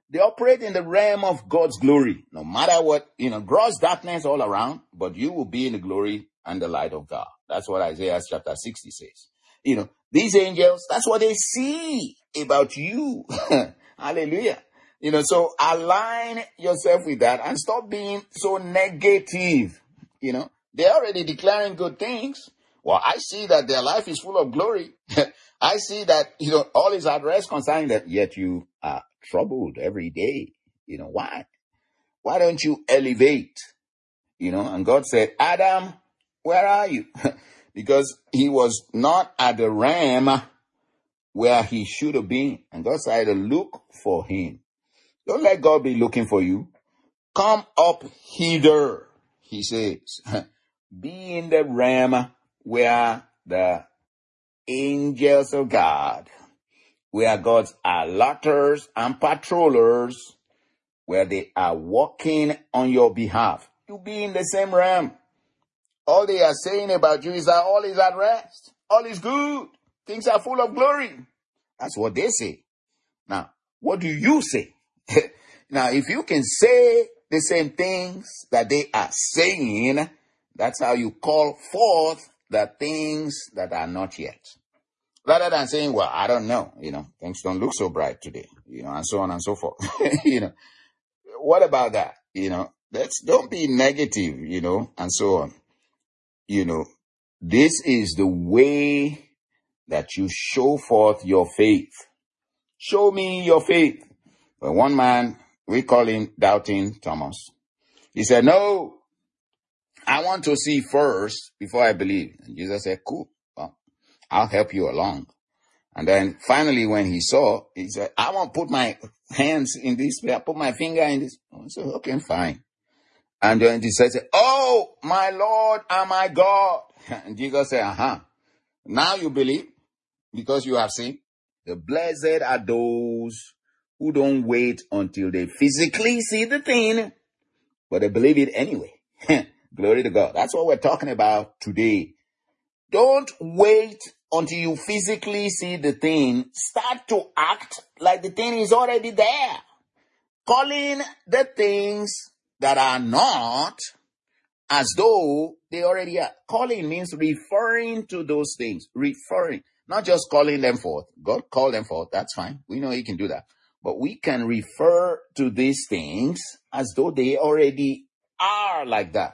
A: They operate in the realm of God's glory. No matter what, gross darkness all around, but you will be in the glory and the light of God. That's what Isaiah chapter 60 says. These angels, that's what they see about you. Hallelujah. So align yourself with that and stop being so negative. They're already declaring good things. Well, I see that their life is full of glory. I see that, all is at rest concerning that, yet you are troubled every day. Why? Why don't you elevate? And God said, Adam, where are you? Because he was not at the realm where he should have been. And God said, look for him. Don't let God be looking for you. Come up hither, he says. Be in the realm where the angels of God, where God's alerters and patrollers, where they are working on your behalf. You be in the same realm. All they are saying about you is that all is at rest. All is good. Things are full of glory. That's what they say. Now, what do you say? Now, if you can say the same things that they are saying, that's how you call forth the things that are not yet. Rather than saying, well, I don't know, things don't look so bright today, and so on and so forth. What about that? Don't be negative, and so on. This is the way that you show forth your faith. Show me your faith. But one man, we call him Doubting Thomas. He said, no, I want to see first before I believe. And Jesus said, cool, well, I'll help you along. And then finally, when he saw, he said, I want to put my hands in this, put my finger in this. I said, okay, fine. And then he said, oh, my Lord and my God. And Jesus said, now you believe because you have seen. The blessed are those who don't wait until they physically see the thing, but they believe it anyway. Glory to God. That's what we're talking about today. Don't wait until you physically see the thing. Start to act like the thing is already there. Calling the things that are not as though they already are. Calling means referring to those things. Referring. Not just calling them forth. God called them forth. That's fine. We know he can do that. But we can refer to these things as though they already are like that.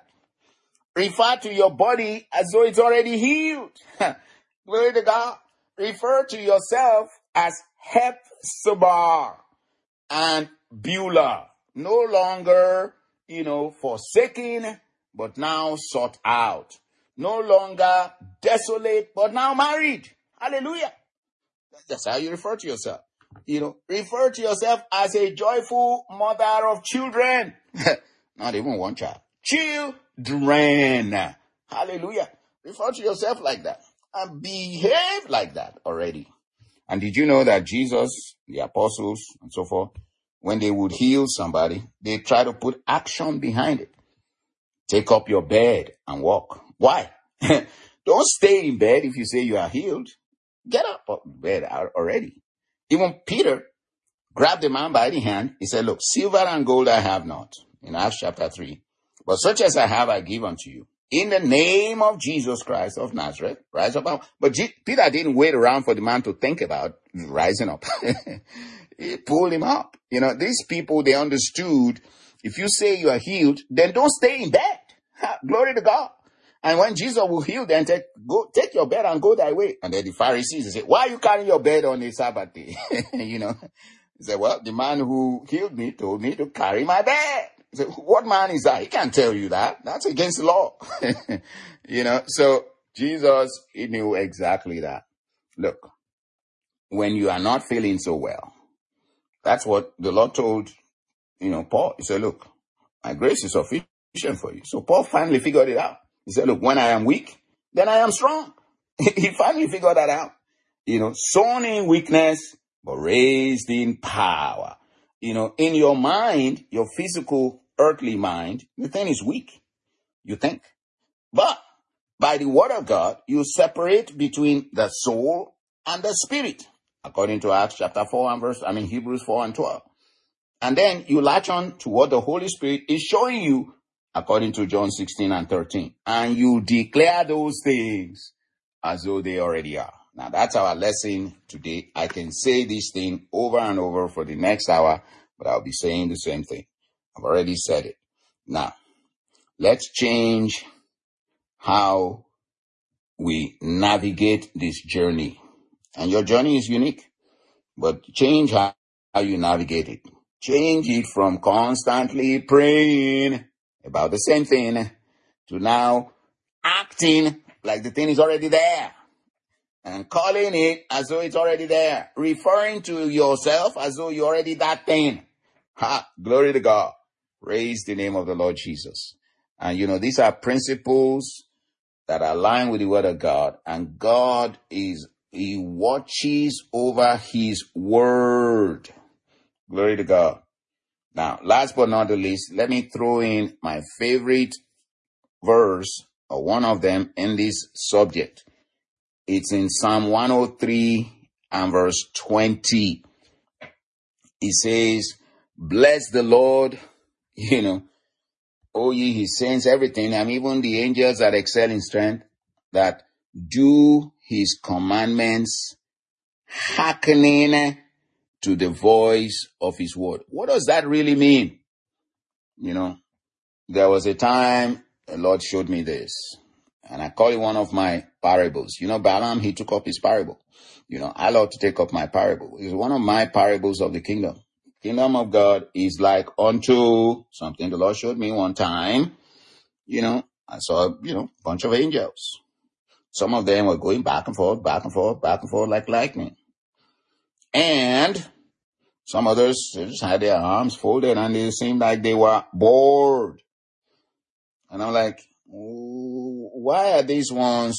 A: Refer to your body as though it's already healed. Glory to God. Refer to yourself as Hephzibah and Beulah. No longer, forsaken, but now sought out. No longer desolate, but now married. Hallelujah. That's how you refer to yourself. Refer to yourself as a joyful mother of children. Not even one child. Children. Hallelujah. Refer to yourself like that. And behave like that already. And did you know that Jesus, the apostles, and so forth, when they would heal somebody, they try to put action behind it. Take up your bed and walk. Why? Don't stay in bed if you say you are healed. Get up of bed already. Even Peter grabbed the man by the hand. He said, look, silver and gold I have not. In Acts chapter 3. But such as I have, I give unto you. In the name of Jesus Christ of Nazareth, rise up. But Peter didn't wait around for the man to think about rising up. He pulled him up. These people, they understood, if you say you are healed, then don't stay in bed. Glory to God. And when Jesus will heal them, take your bed and go thy way. And then the Pharisees say, why are you carrying your bed on a Sabbath day? He said, well, the man who healed me told me to carry my bed. He said, what man is that? He can't tell you that. That's against the law. So Jesus, he knew exactly that. Look, when you are not feeling so well, that's what the Lord told, Paul. He said, look, my grace is sufficient for you. So Paul finally figured it out. He said, look, when I am weak, then I am strong. He finally figured that out. Sown in weakness, but raised in power. In your mind, your physical, earthly mind, the thing is weak. You think. But by the word of God, you separate between the soul and the spirit. According to Acts chapter 4 and Hebrews 4 and 12. And then you latch on to what the Holy Spirit is showing you according to John 16 and 13. And you declare those things as though they already are. Now, that's our lesson today. I can say this thing over and over for the next hour, but I'll be saying the same thing. I've already said it. Now, let's change how we navigate this journey. And your journey is unique, but change how you navigate it. Change it from constantly praying about the same thing to now acting like the thing is already there and calling it as though it's already there, referring to yourself as though you're already that thing. Ha! Glory to God. Praise the name of the Lord Jesus. And these are principles that align with the word of God, and God he watches over his word. Glory to God. Now, last but not the least, let me throw in my favorite verse, or one of them, in this subject. It's in Psalm 103 and verse 20. It says, bless the Lord, O ye his saints, everything, and even the angels that excel in strength, that do his commandments, hearkening to the voice of his word. What does that really mean? There was a time the Lord showed me this, and I call it one of my parables. Balaam, he took up his parable. I love to take up my parable. It's one of my parables of the kingdom. Kingdom of God is like unto something the Lord showed me one time. I saw, a bunch of angels. Some of them were going back and forth, back and forth, back and forth like lightning. And some others, they just had their arms folded and they seemed like they were bored. And I'm like, why are these ones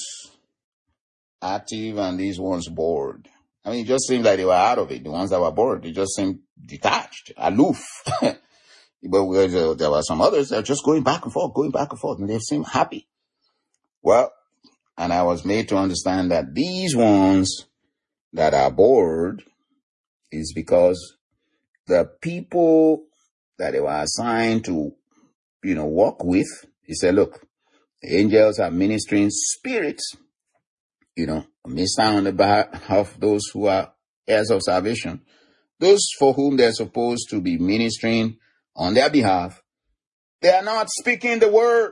A: active and these ones bored? I mean, it just seemed like they were out of it. The ones that were bored, they just seemed detached, aloof. But there were some others that were just going back and forth, and they seemed happy. Well, and I was made to understand that these ones that are bored is because the people that they were assigned to, work with, he said, look, the angels are ministering spirits, minister on the behalf of those who are heirs of salvation. Those for whom they're supposed to be ministering on their behalf, they are not speaking the word.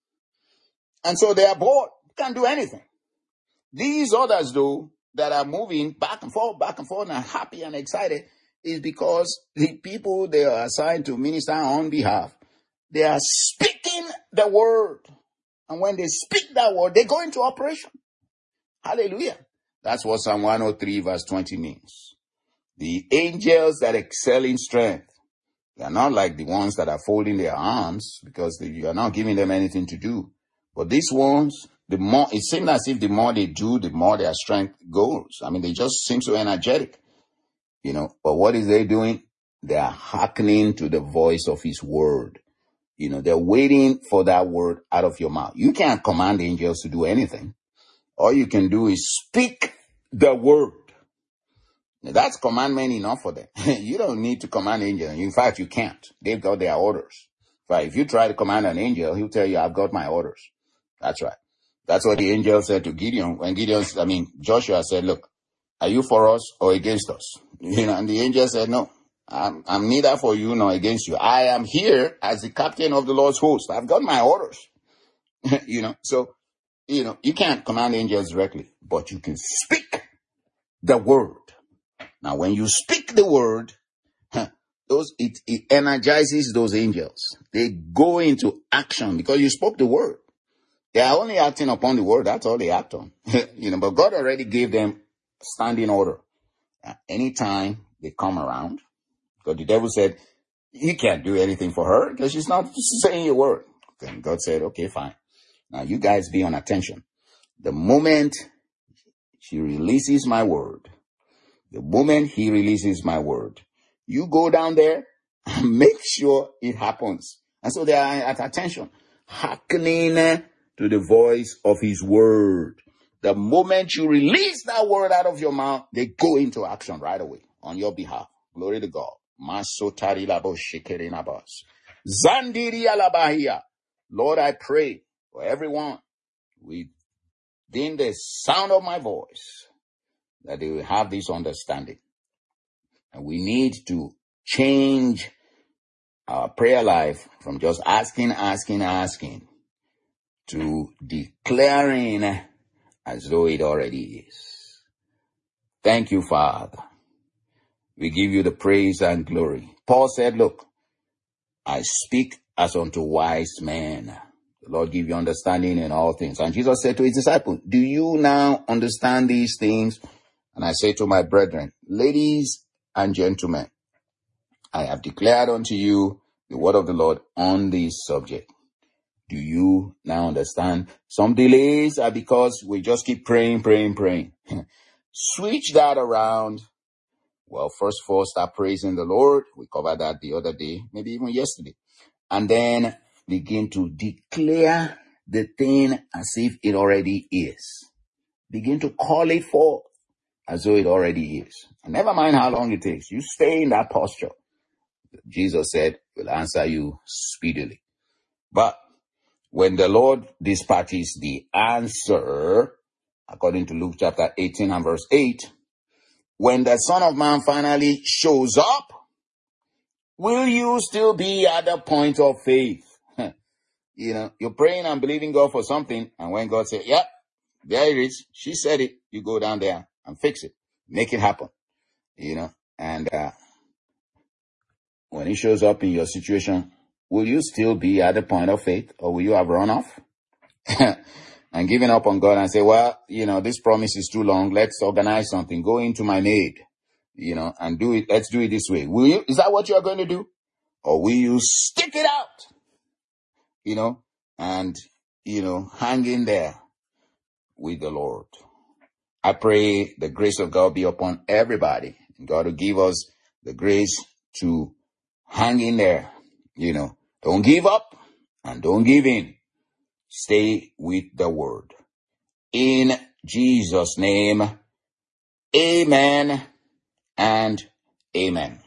A: And so they are bored, can't do anything. These others, though, that are moving back and forth and happy and excited, is because the people they are assigned to minister on behalf, they are speaking the word. And when they speak that word, they go into operation. Hallelujah. That's what Psalm 103 verse 20 means. The angels that excel in strength, they are not like the ones that are folding their arms because you are not giving them anything to do. But these ones, it seems as if the more they do, the more their strength goes. I mean, they just seem so energetic, But what is they doing? They are hearkening to the voice of his word. They're waiting for that word out of your mouth. You can't command angels to do anything. All you can do is speak the word. That's commandment enough for them. You don't need to command angels. In fact, you can't. They've got their orders. But if you try to command an angel, he'll tell you, I've got my orders. That's right. That's what the angel said to Gideon. When Joshua said, look, are you for us or against us? And the angel said, no, I'm neither for you nor against you. I am here as the captain of the Lord's host. I've got my orders. So, you can't command angels directly, but you can speak the word. Now, when you speak the word, it energizes those angels. They go into action because you spoke the word. They are only acting upon the word. That's all they act on. But God already gave them standing order. Anytime they come around, because the devil said, you can't do anything for her because she's not saying a word. Then God said, okay, fine. Now you guys be on attention. The moment she releases my word, the moment he releases my word, you go down there and make sure it happens. And so they are at attention, hearkening to the voice of his word. The moment you release that word out of your mouth, they go into action right away on your behalf. Glory to God. Masotari labo shikerenabas. Zandiri alabahia. Lord, I pray for everyone within the sound of my voice that they will have this understanding. And we need to change our prayer life from just asking to declaring as though it already is. Thank you, Father. We give you the praise and glory. Paul said, look, I speak as unto wise men. The Lord give you understanding in all things. And Jesus said to his disciples, do you now understand these things? And I say to my brethren, ladies and gentlemen, I have declared unto you the word of the Lord on this subject. Do you now understand? Some delays are because we just keep praying. Switch that around. Well, first of all, start praising the Lord. We covered that the other day, maybe even yesterday. And then begin to declare the thing as if it already is. Begin to call it forth as though it already is. And never mind how long it takes. You stay in that posture. Jesus said, will answer you speedily. But when the Lord dispatches the answer, according to Luke chapter 18 and verse 8, when the Son of Man finally shows up, will you still be at the point of faith? You're praying and believing God for something, and when God says, yep, there it is, she said it, you go down there and fix it, make it happen, and when he shows up in your situation, will you still be at the point of faith, or will you have run off and given up on God and say, well, this promise is too long, let's organize something, go into my maid, and do it, let's do it this way. Will you? Is that what you're going to do? Or will you stick it out, and, hang in there with the Lord? I pray the grace of God be upon everybody. God will give us the grace to hang in there, Don't give up and don't give in. Stay with the word. In Jesus' name, amen and amen.